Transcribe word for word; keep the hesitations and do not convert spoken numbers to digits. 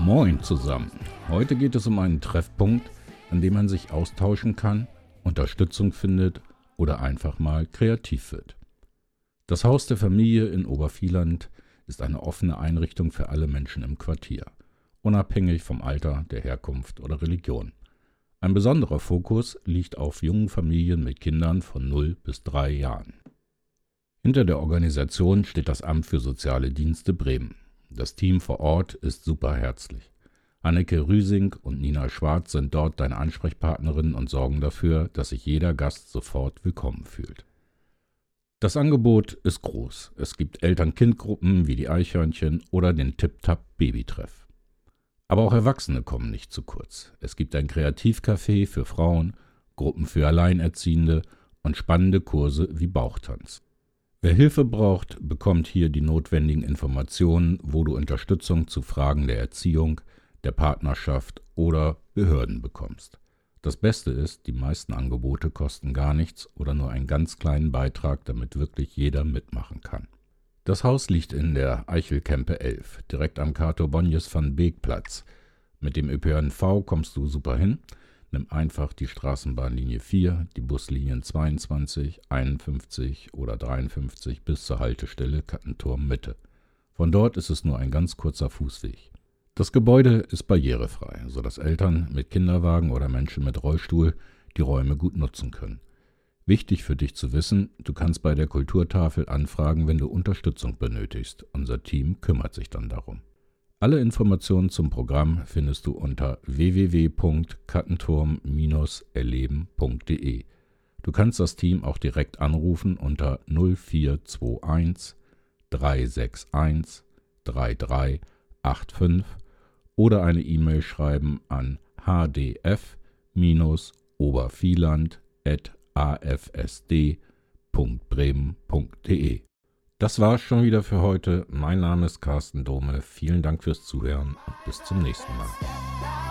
Moin zusammen. Heute geht es um einen Treffpunkt, an dem man sich austauschen kann, Unterstützung findet oder einfach mal kreativ wird. Das Haus der Familie in Obervieland ist eine offene Einrichtung für alle Menschen im Quartier, unabhängig vom Alter, der Herkunft oder Religion. Ein besonderer Fokus liegt auf jungen Familien mit Kindern von null bis drei Jahren. Hinter der Organisation steht das Amt für Soziale Dienste Bremen. Das Team vor Ort ist super herzlich. Anneke Rüsing und Nina Schwarz sind dort deine Ansprechpartnerinnen und sorgen dafür, dass sich jeder Gast sofort willkommen fühlt. Das Angebot ist groß. Es gibt Eltern-Kind-Gruppen wie die Eichhörnchen oder den Tip-Tap-Babytreff. Aber auch Erwachsene kommen nicht zu kurz. Es gibt ein Kreativcafé für Frauen, Gruppen für Alleinerziehende und spannende Kurse wie Bauchtanz. Wer Hilfe braucht, bekommt hier die notwendigen Informationen, wo du Unterstützung zu Fragen der Erziehung, der Partnerschaft oder Behörden bekommst. Das Beste ist, die meisten Angebote kosten gar nichts oder nur einen ganz kleinen Beitrag, damit wirklich jeder mitmachen kann. Das Haus liegt in der Eichelkempe elf, direkt am Cato-Bonjes-van-Beek-Platz. Mit dem Ö P N V kommst du super hin. Nimm einfach die Straßenbahnlinie vier, die Buslinien zweiundzwanzig, einundfünfzig oder dreiundfünfzig bis zur Haltestelle Kattenturm Mitte. Von dort ist es nur ein ganz kurzer Fußweg. Das Gebäude ist barrierefrei, sodass Eltern mit Kinderwagen oder Menschen mit Rollstuhl die Räume gut nutzen können. Wichtig für dich zu wissen, du kannst bei der Kulturtafel anfragen, wenn du Unterstützung benötigst. Unser Team kümmert sich dann darum. Alle Informationen zum Programm findest du unter w w w punkt kattenturm Bindestrich erleben punkt d e. Du kannst das Team auch direkt anrufen unter null vier zwei eins drei sechs eins drei drei acht fünf oder eine E-Mail schreiben an h d f obervieland at a f s d punkt bremen punkt d e. Das war's schon wieder für heute. Mein Name ist Carsten Dome. Vielen Dank fürs Zuhören und bis zum nächsten Mal.